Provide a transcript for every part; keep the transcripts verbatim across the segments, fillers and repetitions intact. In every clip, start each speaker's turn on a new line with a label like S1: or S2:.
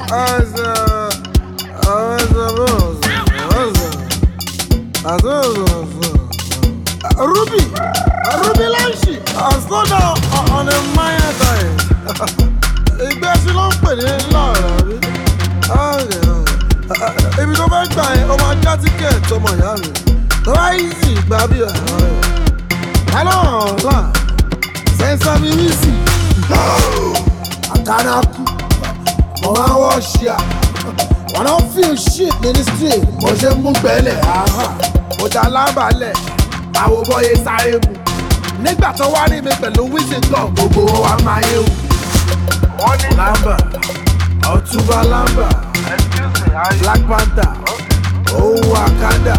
S1: Ruby, Ruby Lanshi, slow down on the minor time. Ìgbẹ́ sí ló ń pè ní láàrá rí. Ibi tó fẹ́ gbà yẹn, ó máa já tíkẹ̀tì ọmọ ìyá mi. Tó bá easy gbà bí ọ̀rọ̀ rẹ̀. Hello, ọ̀la, sẹ́ńsà mi rí sí. Àtàràkù, mo máa ń wọ́ ṣíà. Wọ́n náà feel shit ní ní street. Mo ṣe mú gbẹ́lẹ̀, mo dá lábàálẹ̀. Àwọn bọ́yé sáré mu. Nígbà tó wá rí mi pẹ̀lú wíṣíngàn, gbogbo wa máa yé wù. Lamba, Ọ̀túnba Lamba, Black Panther, Ohun Wakanda,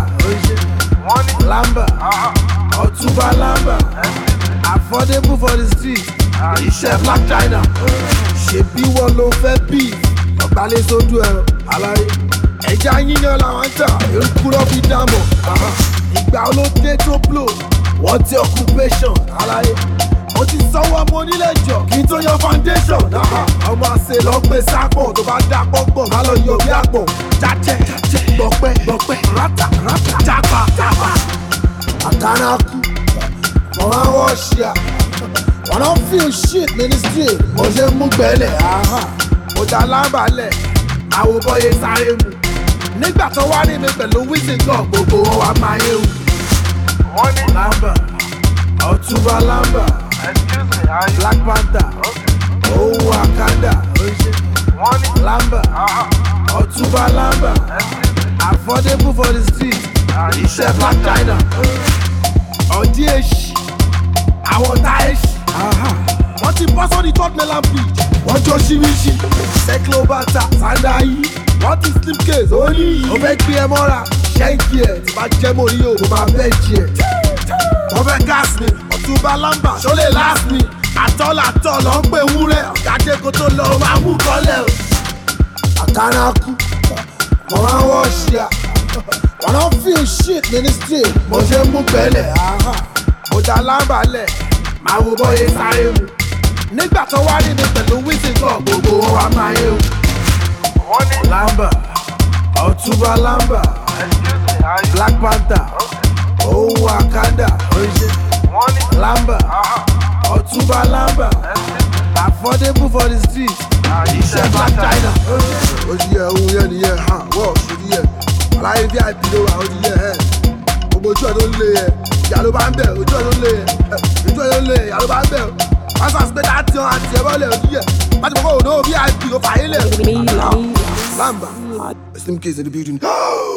S1: Lamba, Ọ̀túnba Lamba, affordable for the street, iṣẹ́ Black China, ṣebí wọ́n ló fẹ́ bí, ọ̀gbálẹ̀ sójú ẹ̀rọ, alárí, ẹja yíyan làwọn ń tà, èrúkúrọ́ fi dámọ̀, ìgbà olóde tó blow, wọ́n ti occupation, alárí. Mo ti sanwó ọmọ onílé jọ kí n tó yan foundation. Ọmọ àṣẹ lọ gbé sápọ̀ tó bá dá pọ́npọ̀n má lọ yọ bí àpọ̀. Jájẹ́ gbọ̀pẹ́ gbọ̀pẹ́ rátà rátà jápa jápa. Àtàràkù, mo máa ń wọ́ ṣíà. Wọ́n náà feel shit ní ní street. Mo ṣe mú gbẹ́lẹ̀, mo dá lábàálẹ̀, àwọn bọ́yé sáré mu. Nígbà tó wá rí mi pẹ̀lú wíṣíngàn, gbogbo wa máa yé wù. Lamba, Ọ̀túnba Lamba, Black Panther, Ohun Wakanda, Lamba, Ọ̀túnba Lamba, affordable for the street, iṣẹ́ Black China, ọ̀dí èṣì, àwọn tá èṣì, wọ́n ti bọ́ sórí third mainland bridge, wọ́n jọ ṣíríṣi, Seklo Bata, Sandayi, wọ́n ti slip case, ó ní yìí, ó fẹ́ gbé ẹ mọ́ra, ṣẹ́ǹkì ẹ̀ tí bá jẹ́ mọ́ orí yóò, mo máa bẹ́ẹ̀ jí ẹ̀. Wọ́n fẹ́ gas mi, Ọ̀túnba Lamba, ṣó lè last mi. Àtọ́làtọ́ lọ ń pè wúrẹ́, ọ̀gáde kó tó lọ máa mú kọ́lẹ̀ o. Àtàràkù, mo máa ń wọ́ ṣíà. Wọ́n náà feel shit ní ní street. Mo ṣe mú gbẹ́lẹ̀, mo dá lábàálẹ̀, máa wo bọ́yé sáré mu. Nígbà tó wá rí mi pẹ̀lú wíṣíngàn, gbogbo wa máa yé wù. Lamba, Ọ̀túnba Lamba, Black Panther, Ohun Wakanda, Lamba, Ọ̀túnba Lamba, affordable for the street, iṣẹ́ Black China. Ó ti yẹ ohun yẹn nìyẹn, wọ́ọ̀ ṣe ti yẹ. Aláyé V I P ló wà, ó ti yẹ ẹ̀. Gbogbo ojú ẹ̀ ló ń lé ẹ̀, ìyá ló bá ń bẹ̀, ojú ẹ̀ ló ń lé ẹ̀, ojú ẹ̀ ló ń lé ẹ̀, ìyá ló bá ń bẹ̀. Wọ́n sọ pé láti hàn àti ẹ̀ bọ́lẹ̀, ó ti yẹ. Láti mọ̀ kó òun náà V I P ló fà á yé lẹ̀. Lamba, Slim Case in the building.